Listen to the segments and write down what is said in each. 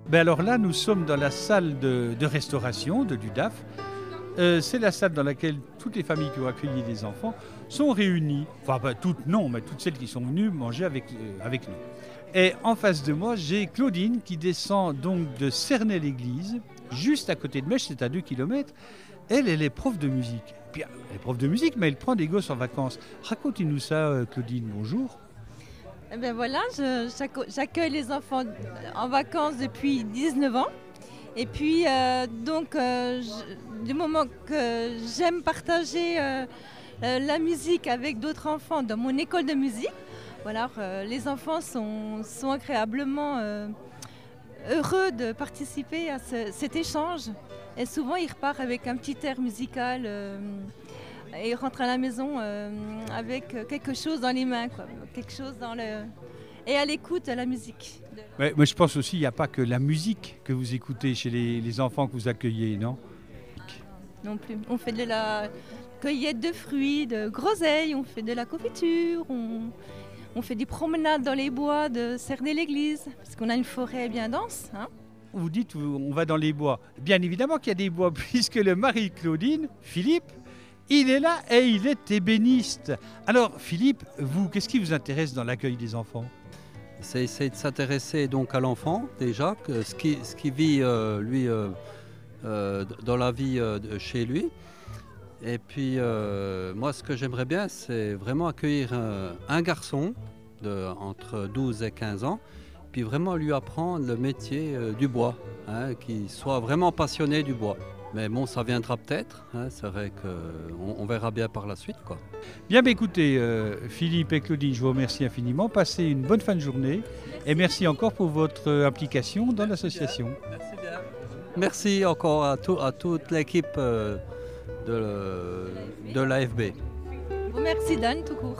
Ben alors là, nous sommes dans la salle de restauration de l'UDAF. C'est la salle dans laquelle toutes les familles qui ont accueilli des enfants sont réunies. Enfin, pas toutes non, mais toutes celles qui sont venues manger avec nous. Et en face de moi, j'ai Claudine qui descend donc de Cernay-l'Église, juste à côté de Mèche, c'est à 2 kilomètres. Elle est prof de musique. Puis, elle est prof de musique, mais elle prend des gosses en vacances. Racontez-nous ça, Claudine, bonjour. Eh bien voilà, j'accueille les enfants en vacances depuis 19 ans. Et puis, du moment que j'aime partager la musique avec d'autres enfants dans mon école de musique, voilà, les enfants sont agréablement heureux de participer à cet échange. Et souvent, ils repartent avec un petit air musical et ils rentrent à la maison avec quelque chose dans les mains, quoi, quelque chose dans le... et à l'écoute de la musique. Ouais, moi, je pense aussi qu'il n'y a pas que la musique que vous écoutez chez les enfants que vous accueillez, non? Non plus. On fait de la cueillette de fruits, de groseilles, on fait de la confiture, on fait des promenades dans les bois de Cernay-l'Église, parce qu'on a une forêt bien dense. Hein. Vous dites on va dans les bois. Bien évidemment qu'il y a des bois, puisque le mari de Claudine, Philippe, il est là et il est ébéniste. Alors Philippe, vous, qu'est-ce qui vous intéresse dans l'accueil des enfants? C'est essayer de s'intéresser donc à l'enfant déjà, ce qui vit lui dans la vie chez lui. Et puis moi ce que j'aimerais bien c'est vraiment accueillir un garçon entre 12 et 15 ans, puis vraiment lui apprendre le métier du bois, hein, qu'il soit vraiment passionné du bois. Mais bon, ça viendra peut-être, hein, c'est vrai qu'on verra bien par la suite, quoi. Bien, écoutez, Philippe et Claudine, je vous remercie infiniment. Passez une bonne fin de journée et merci encore pour votre implication dans l'association. Merci bien. Merci encore à toute l'équipe de l'AFB. Merci Dan, tout court.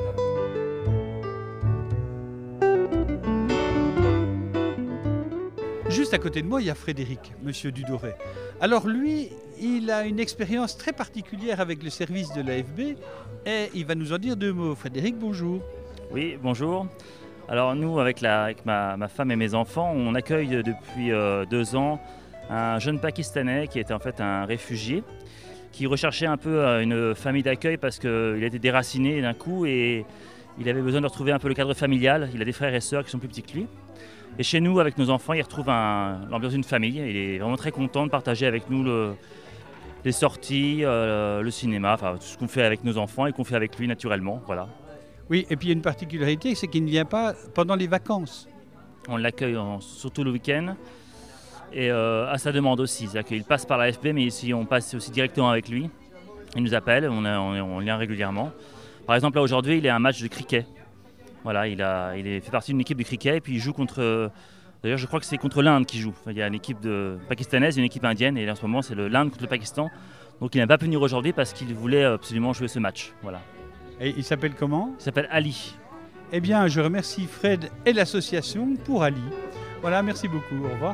Juste à côté de moi, il y a Frédéric, monsieur Dudoret. Alors lui, il a une expérience très particulière avec le service de l'AFB et il va nous en dire 2 mots. Frédéric, bonjour. Oui, bonjour. Alors nous, avec ma femme et mes enfants, on accueille depuis 2 ans un jeune Pakistanais qui était en fait un réfugié, qui recherchait un peu une famille d'accueil parce qu'il était déraciné d'un coup et il avait besoin de retrouver un peu le cadre familial. Il a des frères et sœurs qui sont plus petits que lui. Et chez nous, avec nos enfants, il retrouve l'ambiance d'une famille. Il est vraiment très content de partager avec nous les sorties, le cinéma, enfin tout ce qu'on fait avec nos enfants et qu'on fait avec lui naturellement. Voilà. Oui, et puis il y a une particularité, c'est qu'il ne vient pas pendant les vacances. On l'accueille surtout le week-end et à sa demande aussi. C'est-à-dire qu'il passe par la FB, mais ici on passe aussi directement avec lui. Il nous appelle, on vient régulièrement. Par exemple, là aujourd'hui, il est à un match de cricket. Voilà, il fait partie d'une équipe de cricket et puis il joue contre... D'ailleurs, je crois que c'est contre l'Inde qu'il joue. Il y a une équipe pakistanaise et une équipe indienne et là, en ce moment, c'est l'Inde contre le Pakistan. Donc il n'a pas pu venir aujourd'hui parce qu'il voulait absolument jouer ce match. Voilà. Et il s'appelle comment? Il s'appelle Ali. Eh bien, je remercie Fred et l'association pour Ali. Voilà, merci beaucoup. Au revoir.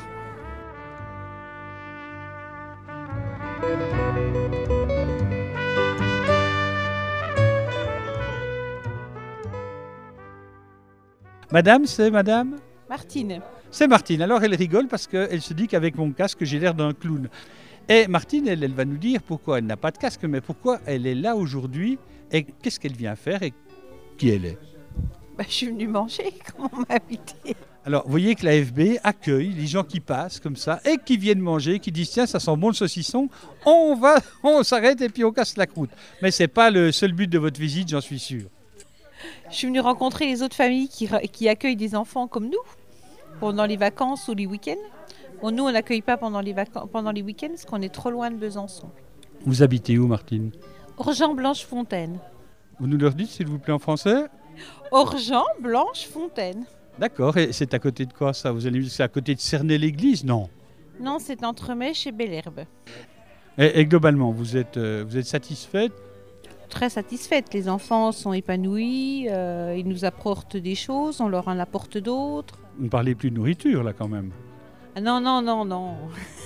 Madame, c'est madame? Martine. C'est Martine. Alors elle rigole parce qu'elle se dit qu'avec mon casque, j'ai l'air d'un clown. Et Martine, elle va nous dire pourquoi elle n'a pas de casque, mais pourquoi elle est là aujourd'hui et qu'est-ce qu'elle vient faire et qui elle est. Je suis venue manger, comme on m'a invité. Alors, vous voyez que l'AFB accueille les gens qui passent comme ça et qui viennent manger, qui disent tiens, ça sent bon le saucisson, on s'arrête et puis on casse la croûte. Mais ce n'est pas le seul but de votre visite, j'en suis sûr. Je suis venue rencontrer les autres familles qui accueillent des enfants comme nous, pendant les vacances ou les week-ends. Bon, nous, on n'accueille pas pendant les week-ends parce qu'on est trop loin de Besançon. Vous habitez où, Martine? Orgeant-Blanche-Fontaine. Vous nous le dites, s'il vous plaît, en français? Orgeant-Blanche-Fontaine. D'accord, et c'est à côté de quoi ça? Vous allez me dire que c'est à côté de Cernay-l'Église, non? Non, c'est entre Mèche et Belherbe. Et globalement, vous êtes satisfaite? Très satisfaite. Les enfants sont épanouis, ils nous apportent des choses, on leur en apporte d'autres. Vous ne parlez plus de nourriture, là, quand même. Ah non. Non,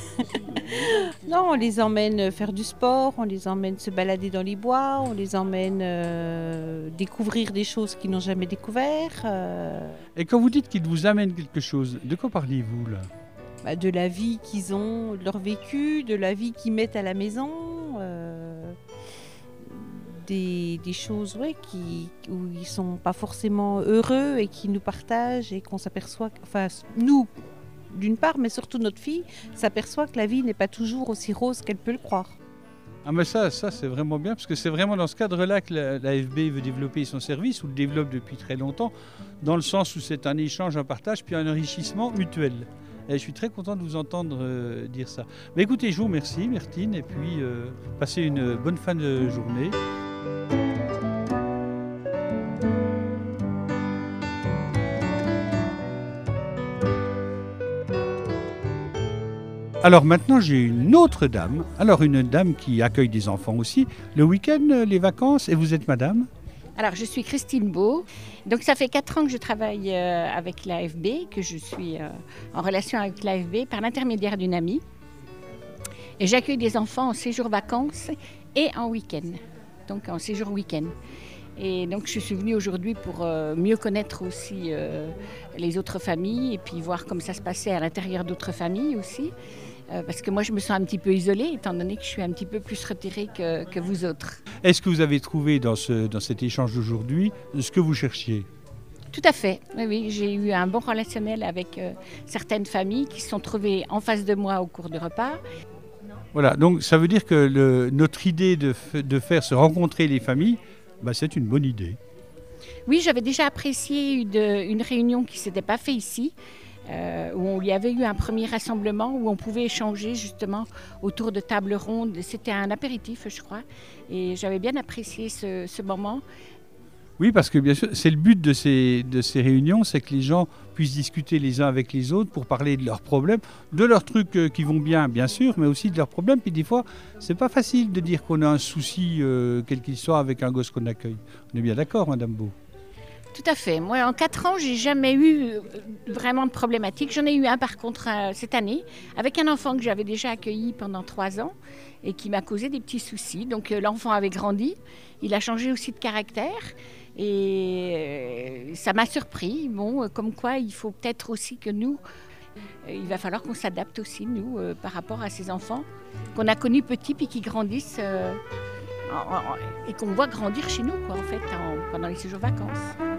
on les emmène faire du sport, on les emmène se balader dans les bois, on les emmène découvrir des choses qu'ils n'ont jamais découvert. Et quand vous dites qu'ils vous amènent quelque chose, de quoi parlez-vous, là? de la vie qu'ils ont, de leur vécu, de la vie qu'ils mettent à la maison, des choses où ils ne sont pas forcément heureux et qui nous partagent et qu'on s'aperçoit, enfin nous d'une part, mais surtout notre fille s'aperçoit que la vie n'est pas toujours aussi rose qu'elle peut le croire. Ah mais ça c'est vraiment bien, parce que c'est vraiment dans ce cadre-là que l'AFB veut développer son service, ou le développe depuis très longtemps, dans le sens où c'est un échange, un partage, puis un enrichissement mutuel. Et je suis très content de vous entendre dire ça. Mais écoutez, je vous remercie, Myrtine, et puis passez une bonne fin de journée. Alors maintenant, j'ai une autre dame. Alors une dame qui accueille des enfants aussi. Le week-end, les vacances, et vous êtes madame ? Alors, je suis Christine Beau. Donc, ça fait 4 ans que je travaille avec l'AFB, que je suis en relation avec l'AFB par l'intermédiaire d'une amie. Et j'accueille des enfants en séjour vacances et en week-end. Donc, en séjour week-end. Et donc, je suis venue aujourd'hui pour mieux connaître aussi les autres familles et puis voir comment ça se passait à l'intérieur d'autres familles aussi. Parce que moi, je me sens un petit peu isolée, étant donné que je suis un petit peu plus retirée que vous autres. Est-ce que vous avez trouvé dans cet échange d'aujourd'hui ce que vous cherchiez ? Tout à fait, oui, j'ai eu un bon relationnel avec certaines familles qui se sont trouvées en face de moi au cours du repas. Voilà, donc ça veut dire que notre idée de faire se rencontrer les familles, c'est une bonne idée. Oui, j'avais déjà apprécié une réunion qui ne s'était pas faite ici, où il y avait eu un premier rassemblement où on pouvait échanger justement autour de tables rondes. C'était un apéritif, je crois, et j'avais bien apprécié ce moment. Oui, parce que bien sûr, c'est le but de ces réunions, c'est que les gens puissent discuter les uns avec les autres pour parler de leurs problèmes, de leurs trucs qui vont bien sûr, mais aussi de leurs problèmes. Puis des fois, c'est pas facile de dire qu'on a un souci, quel qu'il soit, avec un gosse qu'on accueille. On est bien d'accord, Madame Beau ? Tout à fait. Moi, en 4 ans, j'ai jamais eu vraiment de problématique. J'en ai eu un par contre cette année, avec un enfant que j'avais déjà accueilli pendant 3 ans et qui m'a causé des petits soucis. Donc l'enfant avait grandi, il a changé aussi de caractère et ça m'a surpris. Bon, comme quoi, il faut peut-être aussi que nous, il va falloir qu'on s'adapte aussi, nous, par rapport à ces enfants qu'on a connus petits puis qui grandissent et qu'on voit grandir chez nous, quoi, en fait, pendant les séjours vacances.